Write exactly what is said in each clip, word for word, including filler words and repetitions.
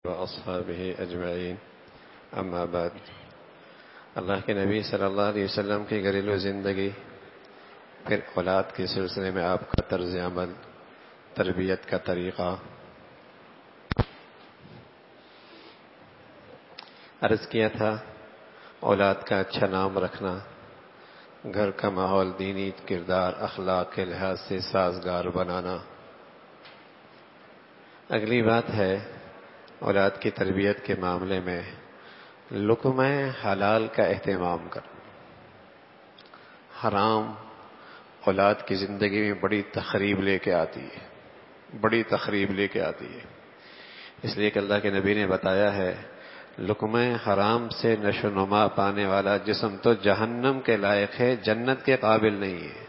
واصحابہ اجمعین اما بعد۔ اللہ کے نبی صلی اللہ علیہ وسلم کی گھریلو زندگی، پھر اولاد کے سلسلے میں آپ کا طرز عمل، تربیت کا طریقہ۔ عرض کیا تھا اولاد کا اچھا نام رکھنا، گھر کا ماحول دینی کردار اخلاق کے لحاظ سے سازگار بنانا۔ اگلی بات ہے اولاد کی تربیت کے معاملے میں لقمہ حلال کا اہتمام کرنا۔ حرام اولاد کی زندگی میں بڑی تخریب لے کے آتی ہے، بڑی تخریب لے کے آتی ہے۔ اس لیے کہ اللہ کے نبی نے بتایا ہے لقمہ حرام سے نشو و نما پانے والا جسم تو جہنم کے لائق ہے، جنت کے قابل نہیں ہے۔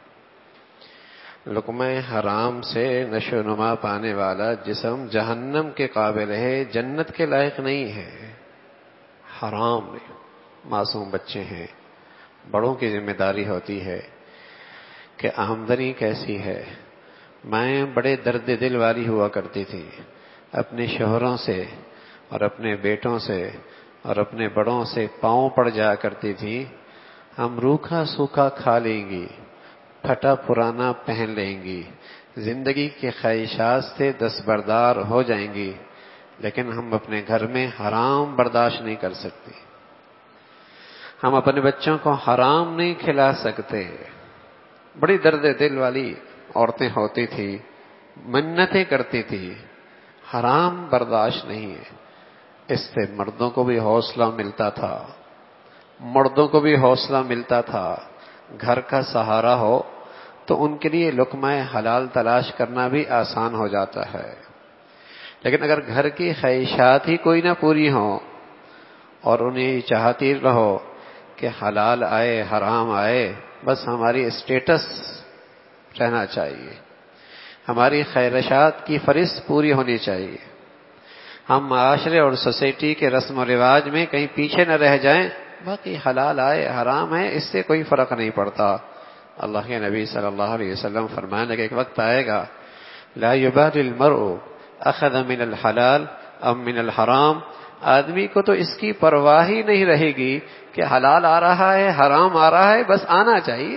لقمہ حرام سے نشو و نما پانے والا جسم جہنم کے قابل ہے، جنت کے لائق نہیں ہے۔ حرام نہیں، معصوم بچے ہیں، بڑوں کی ذمہ داری ہوتی ہے کہ آمدنی کیسی ہے۔ میں بڑے درد دل والی ہوا کرتی تھی، اپنے شوہروں سے اور اپنے بیٹوں سے اور اپنے بڑوں سے پاؤں پڑ جایا کرتی تھی، ہم روکھا سوکھا کھا لیں گی، پھٹا پرانا پہن لیں گی، زندگی کے خواہشات سے دستبردار ہو جائیں گی، لیکن ہم اپنے گھر میں حرام برداشت نہیں کر سکتے، ہم اپنے بچوں کو حرام نہیں کھلا سکتے۔ بڑی درد دل والی عورتیں ہوتی تھی، منتیں کرتی تھی، حرام برداشت نہیں ہے۔ اس سے مردوں کو بھی حوصلہ ملتا تھا، مردوں کو بھی حوصلہ ملتا تھا۔ گھر کا سہارا ہو تو ان کے لیے لقمہ حلال تلاش کرنا بھی آسان ہو جاتا ہے۔ لیکن اگر گھر کی خواہشات ہی کوئی نہ پوری ہوں اور انہیں چاہتی رہو کہ حلال آئے حرام آئے، بس ہماری اسٹیٹس رہنا چاہیے، ہماری خواہشات کی فہرست پوری ہونی چاہیے، ہم معاشرے اور سوسائٹی کے رسم و رواج میں کہیں پیچھے نہ رہ جائیں، باقی حلال آئے حرام ہے اس سے کوئی فرق نہیں پڑتا۔ اللہ کے نبی صلی اللہ علیہ وسلم فرمانے لگے ایک وقت آئے گا لا یبالی المرء اخذ من الحلال ام من الحرام، آدمی کو تو اس کی پرواہ ہی نہیں رہے گی کہ حلال آ رہا ہے حرام آ رہا ہے، بس آنا چاہیے۔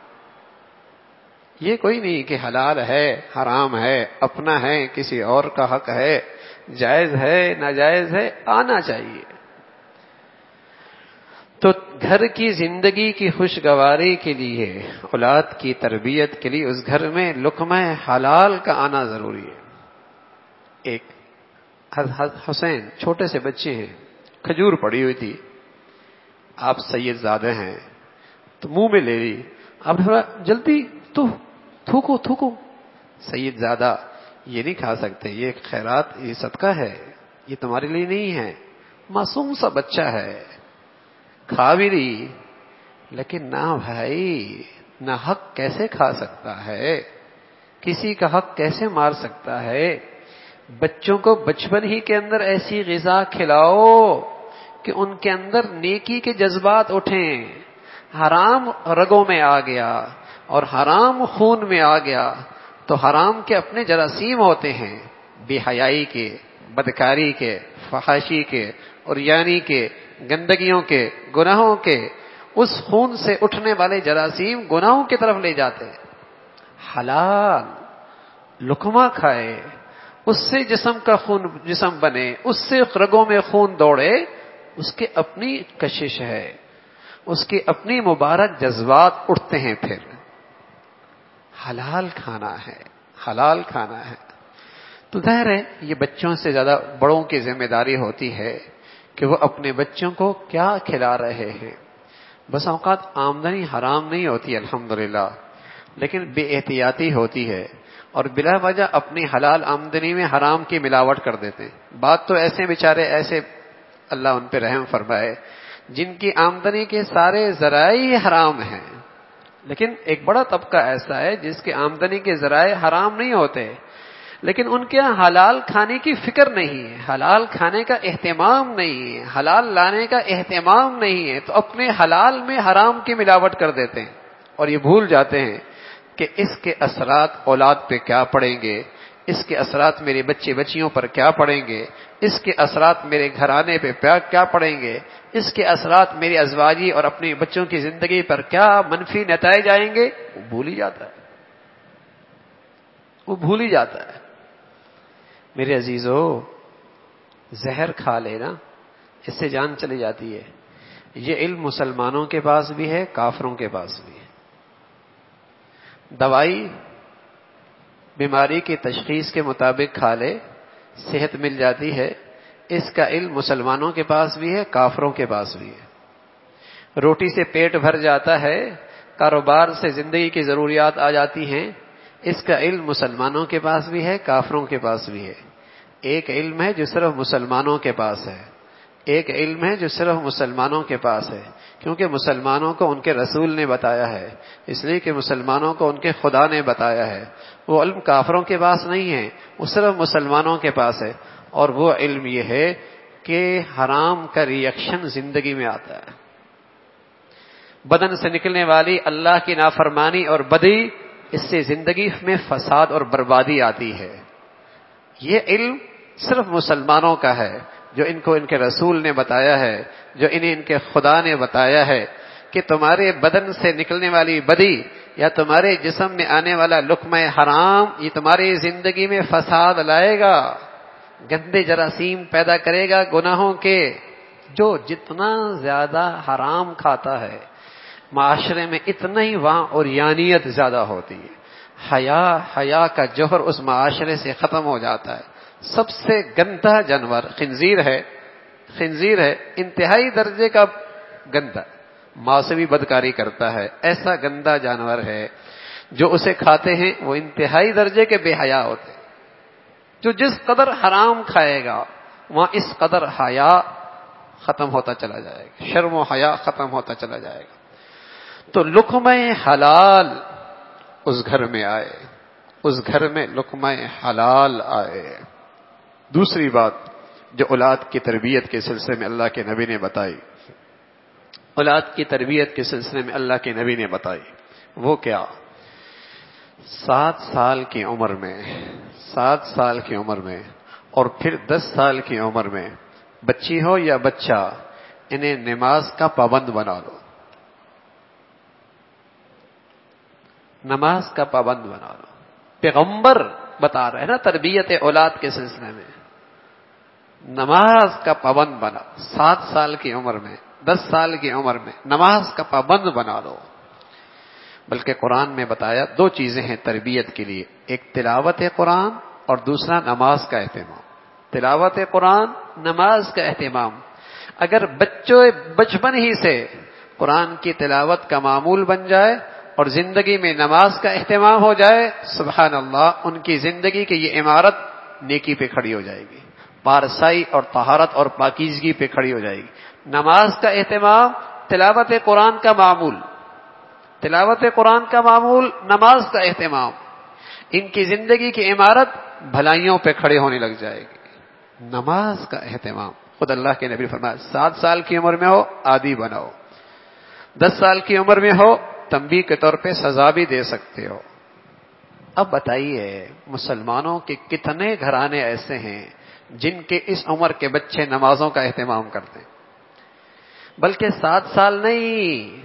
یہ کوئی نہیں کہ حلال ہے حرام ہے، اپنا ہے کسی اور کا حق ہے، جائز ہے ناجائز ہے، آنا چاہیے۔ تو گھر کی زندگی کی خوشگواری کے لیے، اولاد کی تربیت کے لیے اس گھر میں لقمہ حلال کا آنا ضروری ہے۔ ایک حسین چھوٹے سے بچے ہیں، کھجور پڑی ہوئی تھی، آپ سید زادے ہیں تو منہ میں لے لی، آپ تھوڑا جلدی تو تھوکو تھوکو۔ سید زادہ یہ نہیں کھا سکتے، یہ خیرات یہ صدقہ ہے، یہ تمہارے لیے نہیں ہے۔ معصوم سا بچہ ہے، کھا بھی لی، لیکن نہ بھائی، نہ حق کیسے کھا سکتا ہے، کسی کا حق کیسے مار سکتا ہے۔ بچوں کو بچپن ہی کے اندر ایسی غذا کھلاؤ کہ ان کے اندر نیکی کے جذبات اٹھیں۔ حرام رگوں میں آ گیا اور حرام خون میں آ گیا تو حرام کے اپنے جراثیم ہوتے ہیں، بے حیائی کے، بدکاری کے، فحاشی کے، عریانی کے، گندگیوں کے، گناہوں کے، اس خون سے اٹھنے والے جراثیم گناہوں کی طرف لے جاتے ہیں۔ حلال لقمہ کھائے، اس سے جسم کا خون جسم بنے، اس سے رگوں میں خون دوڑے، اس کے اپنی کشش ہے، اس کے اپنی مبارک جذبات اٹھتے ہیں۔ پھر حلال کھانا ہے، حلال کھانا ہے۔ تو ظاہر ہے یہ بچوں سے زیادہ بڑوں کی ذمہ داری ہوتی ہے کہ وہ اپنے بچوں کو کیا کھلا رہے ہیں۔ بس اوقات آمدنی حرام نہیں ہوتی الحمدللہ، لیکن بے احتیاطی ہوتی ہے اور بلا وجہ اپنی حلال آمدنی میں حرام کی ملاوٹ کر دیتے ہیں۔ بات تو ایسے بیچارے ایسے اللہ ان پہ رحم فرمائے جن کی آمدنی کے سارے ذرائع ہی حرام ہیں، لیکن ایک بڑا طبقہ ایسا ہے جس کے آمدنی کے ذرائع حرام نہیں ہوتے، لیکن ان کے یہاں حلال کھانے کی فکر نہیں ہے، حلال کھانے کا اہتمام نہیں ہے، حلال لانے کا اہتمام نہیں ہے، تو اپنے حلال میں حرام کی ملاوٹ کر دیتے ہیں اور یہ بھول جاتے ہیں کہ اس کے اثرات اولاد پہ کیا پڑیں گے، اس کے اثرات میرے بچے بچیوں پر کیا پڑیں گے، اس کے اثرات میرے گھرانے پہ کیا پڑیں گے، اس کے اثرات میری ازواجی اور اپنے بچوں کی زندگی پر کیا منفی نتائج آئیں گے، وہ بھول ہی جاتا ہے، وہ بھول ہی جاتا ہے۔ میرے عزیزو، زہر کھا لینا اس سے جان چلی جاتی ہے۔ یہ علم مسلمانوں کے پاس بھی ہے، کافروں کے پاس بھی ہے۔ دوائی بیماری کی تشخیص کے مطابق کھا لے، صحت مل جاتی ہے، اس کا علم مسلمانوں کے پاس بھی ہے، کافروں کے پاس بھی ہے۔ روٹی سے پیٹ بھر جاتا ہے، کاروبار سے زندگی کی ضروریات آ جاتی ہیں، اس کا علم مسلمانوں کے پاس بھی ہے، کافروں کے پاس بھی ہے۔ ایک علم ہے جو صرف مسلمانوں کے پاس ہے، ایک علم ہے جو صرف مسلمانوں کے پاس ہے، کیونکہ مسلمانوں کو ان کے رسول نے بتایا ہے، اس لیے کہ مسلمانوں کو ان کے خدا نے بتایا ہے۔ وہ علم کافروں کے پاس نہیں ہے، وہ صرف مسلمانوں کے پاس ہے، اور وہ علم یہ ہے کہ حرام کا ریئیکشن زندگی میں آتا ہے۔ بدن سے نکلنے والی اللہ کی نافرمانی اور بدی، اس سے زندگی میں فساد اور بربادی آتی ہے۔ یہ علم صرف مسلمانوں کا ہے، جو ان کو ان کے رسول نے بتایا ہے، جو انہیں ان کے خدا نے بتایا ہے کہ تمہارے بدن سے نکلنے والی بدی یا تمہارے جسم میں آنے والا لقمہ حرام یہ تمہاری زندگی میں فساد لائے گا، گندے جراثیم پیدا کرے گا گناہوں کے۔ جو جتنا زیادہ حرام کھاتا ہے معاشرے میں اتنا ہی وہاں اوریانیت زیادہ ہوتی ہے، حیا حیا کا جوہر اس معاشرے سے ختم ہو جاتا ہے۔ سب سے گندا جانور خنزیر ہے، خنزیر ہے، انتہائی درجے کا گندا، ماں سے بھی بدکاری کرتا ہے، ایسا گندا جانور ہے۔ جو اسے کھاتے ہیں وہ انتہائی درجے کے بے حیا ہوتے ہیں۔ جو جس قدر حرام کھائے گا وہاں اس قدر حیا ختم ہوتا چلا جائے گا، شرم و حیا ختم ہوتا چلا جائے گا۔ تو لقمہ حلال اس گھر میں آئے، اس گھر میں لقمہ حلال آئے۔ دوسری بات جو اولاد کی تربیت کے سلسلے میں اللہ کے نبی نے بتائی، اولاد کی تربیت کے سلسلے میں اللہ کے نبی نے بتائی، وہ کیا؟ سات سال کی عمر میں سات سال کی عمر میں اور پھر دس سال کی عمر میں بچی ہو یا بچہ، انہیں نماز کا پابند بنا لو، نماز کا پابند بنا لو۔ پیغمبر بتا رہے ہیں نا تربیت اولاد کے سلسلے میں، نماز کا پابند بنا، سات سال کی عمر میں، دس سال کی عمر میں نماز کا پابند بنا لو۔ بلکہ قرآن میں بتایا دو چیزیں ہیں تربیت کے لیے، ایک تلاوت قرآن اور دوسرا نماز کا اہتمام۔ تلاوت قرآن، نماز کا اہتمام۔ اگر بچوں بچپن ہی سے قرآن کی تلاوت کا معمول بن جائے اور زندگی میں نماز کا اہتمام ہو جائے، سبحان اللہ، ان کی زندگی کی یہ عمارت نیکی پہ کھڑی ہو جائے گی، پارسائی اور طہارت اور پاکیزگی پہ کھڑی ہو جائے گی۔ نماز کا اہتمام، تلاوت قرآن کا معمول، تلاوت قرآن کا معمول، نماز کا اہتمام، ان کی زندگی کی عمارت بھلائیوں پہ کھڑے ہونے لگ جائے گی۔ نماز کا اہتمام، خود اللہ کے نبی فرمایا سات سال کی عمر میں ہو عادی بناؤ، دس سال کی عمر میں ہو تنبیہ کے طور پہ سزا بھی دے سکتے ہو۔ اب بتائیے مسلمانوں کے کتنے گھرانے ایسے ہیں جن کے اس عمر کے بچے نمازوں کا اہتمام کرتے ہیں؟ بلکہ سات سال نہیں،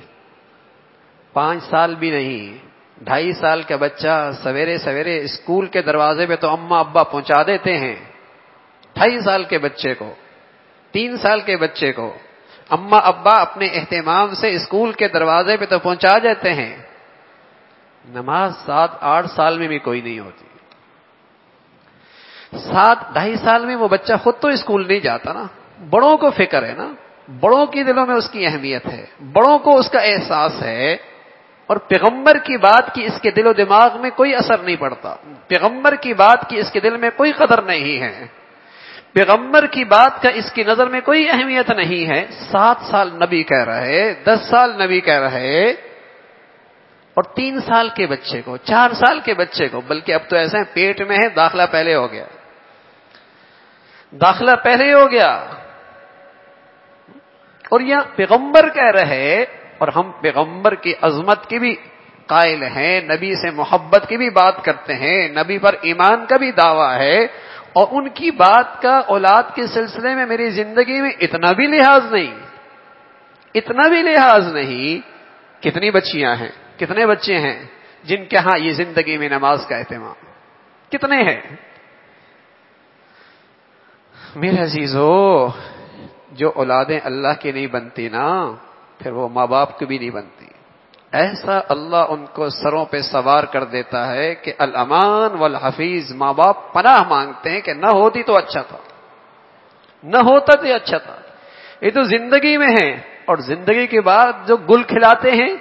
پانچ سال بھی نہیں، ڈھائی سال کا بچہ سویرے سویرے اسکول کے دروازے پہ تو اماں ابا پہنچا دیتے ہیں، ڈھائی سال کے بچے کو، تین سال کے بچے کو اماں ابا اپنے اہتمام سے اسکول کے دروازے پہ تو پہنچا دیتے ہیں۔ نماز سات آٹھ سال میں بھی کوئی نہیں ہوتی۔ سات ڈھائی سال میں وہ بچہ خود تو اسکول نہیں جاتا نا، بڑوں کو فکر ہے نا، بڑوں کی دلوں میں اس کی اہمیت ہے، بڑوں کو اس کا احساس ہے، اور پیغمبر کی بات کی اس کے دل و دماغ میں کوئی اثر نہیں پڑتا، پیغمبر کی بات کی اس کے دل میں کوئی قدر نہیں ہے، پیغمبر کی بات کا اس کی نظر میں کوئی اہمیت نہیں ہے۔ سات سال نبی کہہ رہے، دس سال نبی کہہ رہے، اور تین سال کے بچے کو، چار سال کے بچے کو، بلکہ اب تو ایسا ہے پیٹ میں ہے داخلہ پہلے ہو گیا، داخلہ پہلے ہو گیا، اور یہ پیغمبر کہہ رہے، اور ہم پیغمبر کی عظمت کی بھی قائل ہیں، نبی سے محبت کی بھی بات کرتے ہیں، نبی پر ایمان کا بھی دعویٰ ہے، اور ان کی بات کا اولاد کے سلسلے میں میری زندگی میں اتنا بھی لحاظ نہیں، اتنا بھی لحاظ نہیں۔ کتنی بچیاں ہیں، کتنے بچے ہیں جن کے ہاں یہ زندگی میں نماز کا اہتمام، کتنے ہیں؟ میرے عزیزو، جو اولادیں اللہ کی نہیں بنتی نا، پھر وہ ماں باپ کی بھی نہیں بنتی۔ ایسا اللہ ان کو سروں پہ سوار کر دیتا ہے کہ الامان والحفیظ، ماں باپ پناہ مانگتے ہیں کہ نہ ہوتی تو اچھا تھا، نہ ہوتا تو اچھا تھا۔ یہ تو زندگی میں ہے، اور زندگی کے بعد جو گل کھلاتے ہیں،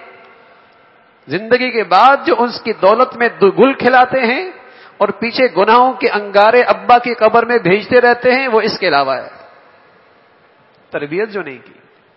زندگی کے بعد جو اس کی دولت میں گل کھلاتے ہیں اور پیچھے گناہوں کے انگارے ابا کی قبر میں بھیجتے رہتے ہیں، وہ اس کے علاوہ ہے، تربیت جو نہیں کی۔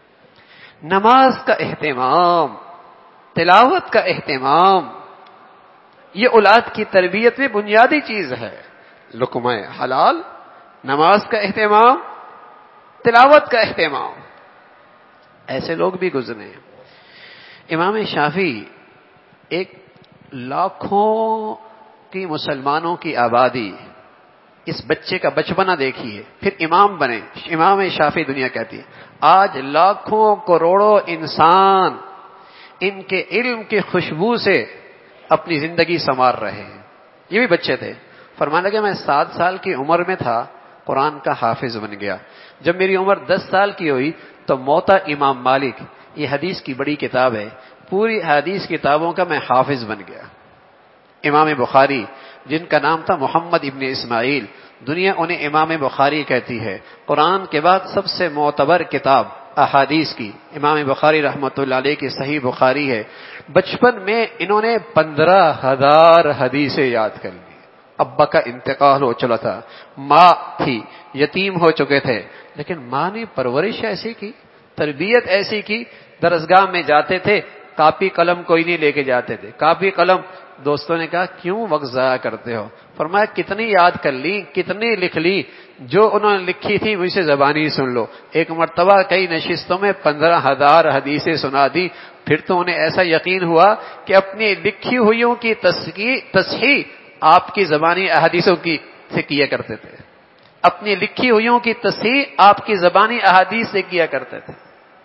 نماز کا اہتمام، تلاوت کا اہتمام، یہ اولاد کی تربیت میں بنیادی چیز ہے۔ لقمہ حلال، نماز کا اہتمام، تلاوت کا اہتمام، ایسے لوگ بھی گزرے ہیں۔ امام شافعی ایک لاکھوں کی مسلمانوں کی آبادی، اس بچے کا بچپنا دیکھیے، پھر امام بنے۔ امام شافعی دنیا کہتی ہے آج لاکھوں کروڑوں انسان ان کے علم کی خوشبو سے اپنی زندگی سنوار رہے ہیں، یہ بھی بچے تھے۔ فرمانے لگے میں سات سال کی عمر میں تھا، قرآن کا حافظ بن گیا۔ جب میری عمر دس سال کی ہوئی تو موطا امام مالک، یہ حدیث کی بڑی کتاب ہے، پوری حدیث کتابوں کا میں حافظ بن گیا۔ امام بخاری، جن کا نام تھا محمد ابن اسماعیل، دنیا انہیں امام بخاری کہتی ہے۔ قرآن کے بعد سب سے معتبر کتاب احادیث کی امام بخاری رحمۃ اللہ علیہ کی صحیح بخاری ہے۔ بچپن میں انہوں نے پندرہ ہزار حدیثیں یاد کر لی۔ ابا کا انتقال ہو چلا تھا، ماں تھی، یتیم ہو چکے تھے، لیکن ماں نے پرورش ایسی کی، تربیت ایسی کی، درسگاہ میں جاتے تھے، کاپی قلم کوئی نہیں لے کے جاتے تھے، کاپی قلم۔ دوستوں نے کہا کیوں وقت ضائع کرتے ہو؟ فرمایا کتنی یاد کر لی، کتنی لکھ لی، جو انہوں نے لکھی تھی مجھ سے زبانی سن لو۔ ایک مرتبہ کئی نشستوں میں پندرہ ہزار حدیثیں سنا دی، پھر تو انہیں ایسا یقین ہوا کہ اپنی لکھی ہوئیوں کی تصحیح آپ کی زبانی احادیثوں کی سے کیا کرتے تھے، اپنی لکھی ہوئیوں کی تصحیح آپ کی زبانی احادیث سے کیا کرتے تھے۔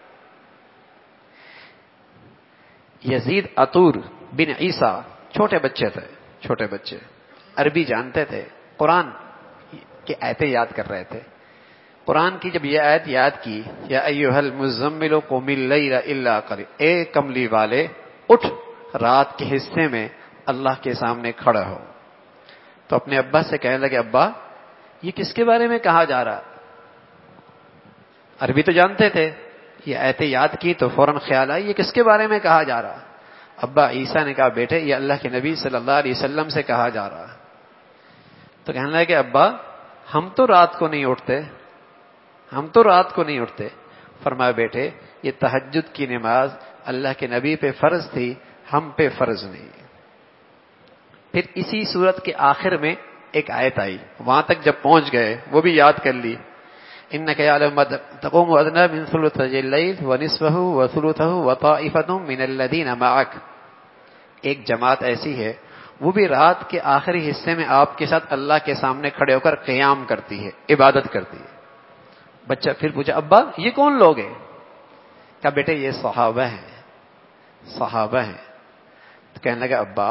یزید عطور بن عیسیٰ چھوٹے بچے تھے، چھوٹے بچے عربی جانتے تھے، قرآن کی آیتیں یاد کر رہے تھے۔ قرآن کی جب یہ آیت یاد کی، یا ایھا المزمل قم اللیل الا قلیلا، اے کملی والے اٹھ رات کے حصے میں اللہ کے سامنے کھڑا ہو، تو اپنے ابا سے کہنے لگے ابا یہ کس کے بارے میں کہا جا رہا؟ عربی تو جانتے تھے، یہ آیتیں یاد کی تو فوراً خیال آئی یہ کس کے بارے میں کہا جا رہا؟ ابا عیسیٰ نے کہا بیٹے یہ اللہ کے نبی صلی اللہ علیہ وسلم سے کہا جا رہا۔ تو کہنے لگے کہ ابا ہم تو رات کو نہیں اٹھتے، ہم تو رات کو نہیں اٹھتے۔ فرمایا بیٹے یہ تہجد کی نماز اللہ کے نبی پہ فرض تھی، ہم پہ فرض نہیں۔ پھر اسی سورت کے آخر میں ایک آیت آئی، وہاں تک جب پہنچ گئے وہ بھی یاد کر لی، انک یعلم تقوم ادنی من ثلثی اللیل ونصفہ وثلثہ وطائفۃ من الذین معک، ایک جماعت ایسی ہے وہ بھی رات کے آخری حصے میں آپ کے ساتھ اللہ کے سامنے کھڑے ہو کر قیام کرتی ہے، عبادت کرتی ہے۔ بچہ پھر پوچھا ابا یہ کون لوگ ہیں؟ کہا بیٹے یہ صحابہ ہیں، صحابہ ہیں۔ تو کہنے لگا ابا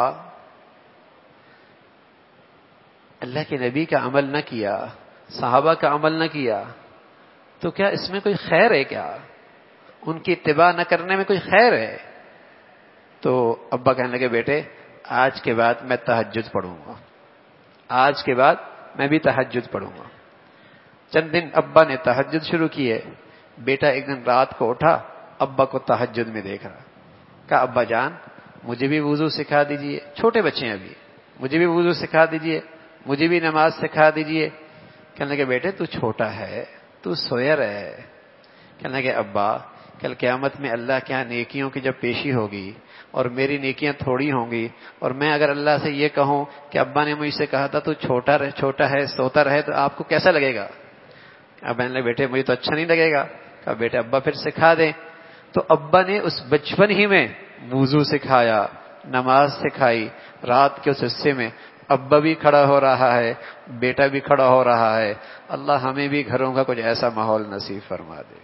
اللہ کے نبی کا عمل نہ کیا، صحابہ کا عمل نہ کیا تو کیا اس میں کوئی خیر ہے؟ کیا ان کی اتباع نہ کرنے میں کوئی خیر ہے؟ تو ابا کہنے لگے بیٹے آج کے بعد میں تہجد پڑھوں گا، آج کے بعد میں بھی تہجد پڑھوں گا۔ چند دن ابا نے تہجد شروع کی ہے، بیٹا ایک دن رات کو اٹھا، ابا کو تہجد میں دیکھ رہا، کہا ابا جان مجھے بھی وضو سکھا دیجئے، چھوٹے بچے ہیں ابھی، مجھے بھی وضو سکھا دیجئے، مجھے بھی نماز سکھا دیجئے۔ کہنے لگے بیٹے تو چھوٹا ہے، تو سویا رہے۔ کہنے لگے ابا کل قیامت میں اللہ کے ہاں نیکیوں کی جب پیشی ہوگی اور میری نیکیاں تھوڑی ہوں گی، اور میں اگر اللہ سے یہ کہوں کہ ابا نے مجھ سے کہا تھا تو چھوٹا رہ چھوٹا ہے سوتا رہے، تو آپ کو کیسا لگے گا؟ اب میں نے بیٹے مجھے تو اچھا نہیں لگے گا۔ کہا بیٹے ابا پھر سکھا دیں۔ تو ابا نے اس بچپن ہی میں وضو سکھایا، نماز سکھائی، رات کے اس حصے میں ابا بھی کھڑا ہو رہا ہے، بیٹا بھی کھڑا ہو رہا ہے. اللہ ہمیں بھی گھروں کا کچھ ایسا ماحول نصیب فرما دے.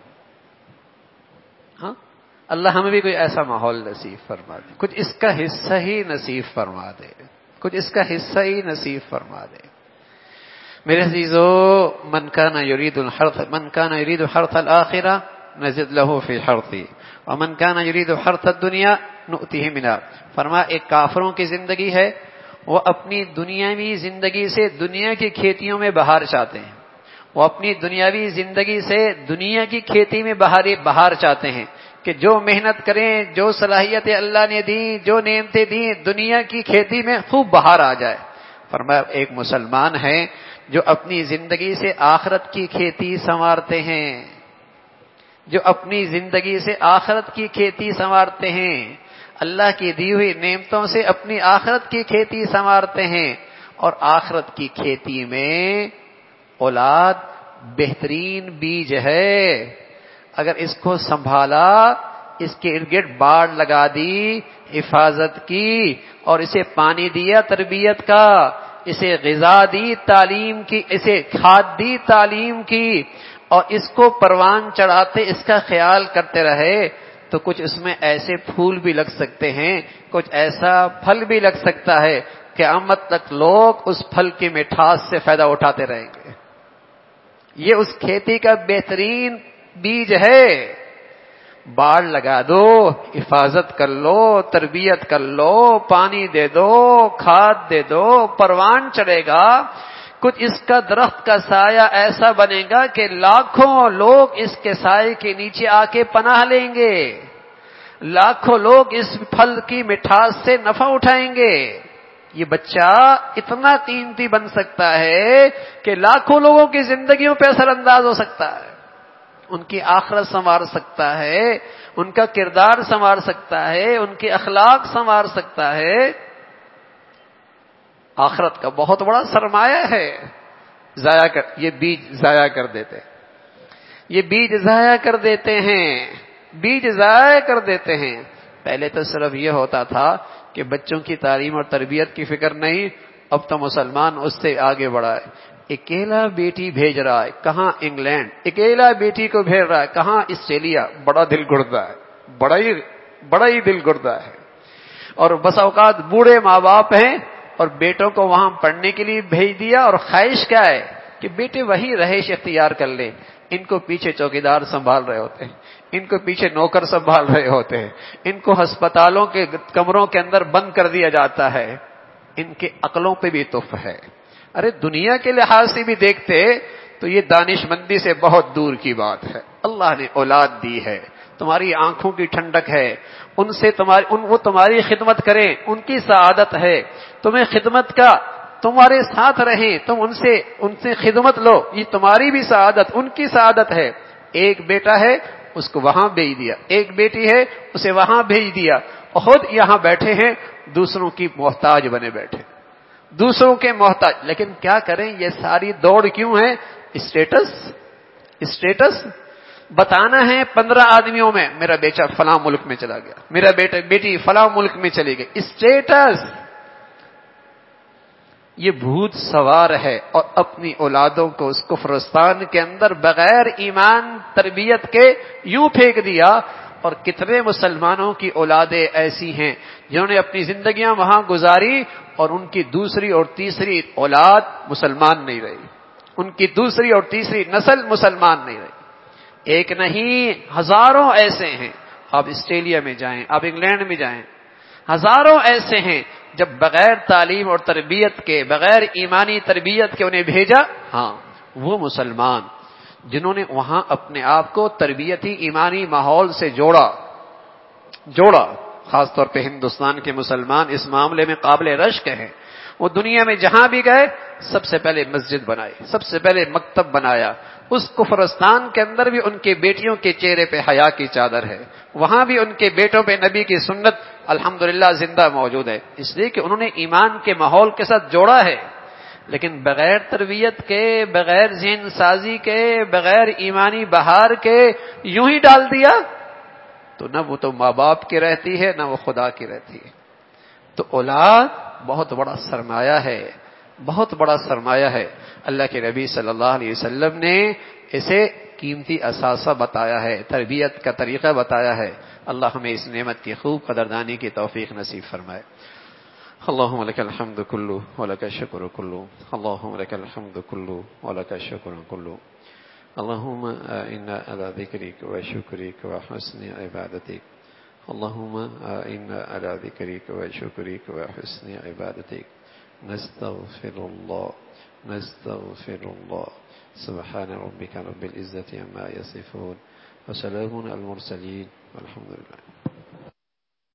ہاں اللہ ہمیں بھی کوئی ایسا ماحول نصیب فرما دے، کچھ اس کا حصہ ہی نصیب فرما دے، کچھ اس کا حصہ ہی نصیب فرما دے. میرے عزیزو، من کان یرید الحرث من کان یرید حرث الآخرہ نزد له فی حرثی ومن کان یرید حرث الدنیا نؤتیہ منہا. فرمایا ایک کافروں کی زندگی ہے، وہ اپنی دنیاوی زندگی سے دنیا کی کھیتیوں میں بہار چاہتے ہیں، وہ اپنی دنیاوی زندگی سے دنیا کی کھیتی میں بہاری بہار چاہتے ہیں کہ جو محنت کریں، جو صلاحیتیں اللہ نے دی، جو نعمتیں دی، دنیا کی کھیتی میں خوب بہار آ جائے. فرمایا ایک مسلمان ہے جو اپنی زندگی سے آخرت کی کھیتی سنوارتے ہیں، جو اپنی زندگی سے آخرت کی کھیتی سنوارتے ہیں، اللہ کی دی ہوئی نعمتوں سے اپنی آخرت کی کھیتی سنوارتے ہیں. اور آخرت کی کھیتی میں اولاد بہترین بیج ہے. اگر اس کو سنبھالا، اس کے ارد گرد باڑ لگا دی، حفاظت کی، اور اسے پانی دیا تربیت کا، اسے غذا دی تعلیم کی، اسے کھاد دی تعلیم کی، اور اس کو پروان چڑھاتے اس کا خیال کرتے رہے، تو کچھ اس میں ایسے پھول بھی لگ سکتے ہیں، کچھ ایسا پھل بھی لگ سکتا ہے کہ قیامت تک لوگ اس پھل کی مٹھاس سے فائدہ اٹھاتے رہیں گے. یہ اس کھیتی کا بہترین بیج ہے. باڑ لگا دو، حفاظت کر لو، تربیت کر لو، پانی دے دو، کھاد دے دو، پروان چڑھے گا. کچھ اس کا درخت کا سایہ ایسا بنے گا کہ لاکھوں لوگ اس کے سائے کے نیچے آ کے پناہ لیں گے، لاکھوں لوگ اس پھل کی مٹھاس سے نفع اٹھائیں گے. یہ بچہ اتنا قیمتی بن سکتا ہے کہ لاکھوں لوگوں کی زندگیوں پہ اثر انداز ہو سکتا ہے، ان کی آخرت سنوار سکتا ہے، ان کا کردار سنوار سکتا ہے، ان کے اخلاق سنوار سکتا ہے. آخرت کا بہت بڑا سرمایہ ہے. ضائع کر یہ بیج ضائع کر دیتے یہ بیج ضائع کر دیتے ہیں بیج ضائع کر دیتے ہیں. پہلے تو صرف یہ ہوتا تھا کہ بچوں کی تعلیم اور تربیت کی فکر نہیں، اب تو مسلمان اس سے آگے بڑھا ہے. اکیلا بیٹی بھیج رہا ہے، کہاں انگلینڈ، اکیلا بیٹی کو بھیج رہا ہے، کہاں آسٹریلیا. بڑا دل گردہ ہے، بڑا ہی بڑا ہی دل گردہ ہے. اور بس اوقات بوڑھے ماں باپ ہیں اور بیٹوں کو وہاں پڑھنے کے لیے بھیج دیا، اور خواہش کیا ہے کہ بیٹے وہی رہائش اختیار کر لیں. ان کو پیچھے چوکیدار سنبھال رہے ہوتے ہیں، ان کو پیچھے نوکر سنبھال رہے ہوتے ہیں، ان کو ہسپتالوں کے کمروں کے اندر بند کر دیا جاتا ہے. ان کے عقلوں پہ بھی تف ہے. ارے دنیا کے لحاظ سے بھی دیکھتے تو یہ دانش مندی سے بہت دور کی بات ہے. اللہ نے اولاد دی ہے، تمہاری آنکھوں کی ٹھنڈک ہے، ان سے تمہاری ان وہ تمہاری خدمت کریں، ان کی سعادت ہے. تمہیں خدمت کا تمہارے ساتھ رہیں، تم ان سے ان سے خدمت لو، یہ تمہاری بھی سعادت، ان کی سعادت ہے. ایک بیٹا ہے اس کو وہاں بھیج دیا، ایک بیٹی ہے اسے وہاں بھیج دیا، اور خود یہاں بیٹھے ہیں دوسروں کی محتاج بنے بیٹھے، دوسروں کے محتاج. لیکن کیا کریں، یہ ساری دوڑ کیوں ہے؟ اسٹیٹس اسٹیٹس بتانا ہے پندرہ آدمیوں میں میرا بیٹا فلاں ملک میں چلا گیا، میرا بیٹا بیٹی فلاں ملک میں چلی گئی. اسٹیٹس یہ بھوت سوار ہے، اور اپنی اولادوں کو اس کفرستان کے اندر بغیر ایمان تربیت کے یوں پھینک دیا. اور کتنے مسلمانوں کی اولادیں ایسی ہیں جنہوں نے اپنی زندگیاں وہاں گزاری اور ان کی دوسری اور تیسری اولاد مسلمان نہیں رہی، ان کی دوسری اور تیسری نسل مسلمان نہیں رہی. ایک نہیں ہزاروں ایسے ہیں. آپ آسٹریلیا میں جائیں، آپ انگلینڈ میں جائیں، ہزاروں ایسے ہیں جب بغیر تعلیم اور تربیت کے، بغیر ایمانی تربیت کے انہیں بھیجا. ہاں وہ مسلمان جنہوں نے وہاں اپنے آپ کو تربیتی ایمانی ماحول سے جوڑا جوڑا خاص طور پہ ہندوستان کے مسلمان اس معاملے میں قابل رشک ہیں. وہ دنیا میں جہاں بھی گئے سب سے پہلے مسجد بنائی، سب سے پہلے مکتب بنایا. اس کفرستان کے اندر بھی ان کے بیٹیوں کے چہرے پہ حیا کی چادر ہے، وہاں بھی ان کے بیٹوں پہ نبی کی سنت الحمدللہ زندہ موجود ہے، اس لیے کہ انہوں نے ایمان کے ماحول کے ساتھ جوڑا ہے. لیکن بغیر تربیت کے، بغیر ذہن سازی کے، بغیر ایمانی بہار کے یوں ہی ڈال دیا تو نہ وہ تو ماں باپ کی رہتی ہے، نہ وہ خدا کی رہتی ہے. تو اولاد بہت بڑا سرمایہ ہے، بہت بڑا سرمایہ ہے. اللہ کے نبی صلی اللہ علیہ وسلم نے اسے قیمتی اثاثہ بتایا ہے، تربیت کا طریقہ بتایا ہے. اللہ ہمیں اس نعمت کی خوب قدردانی کی توفیق نصیب فرمائے. اللهم لك الحمد كله ولك الشكر كله، اللهم لك الحمد كله ولك الشكر كله. اللهم إنا على ذكرك وشكرك وحسن عبادتك، اللهم إنا على ذكرك وشكرك وحسن عبادتك. نستغفر الله نستغفر الله. سبحان ربك رب العزة عما يصفون وسلام على المرسلين والحمد لله.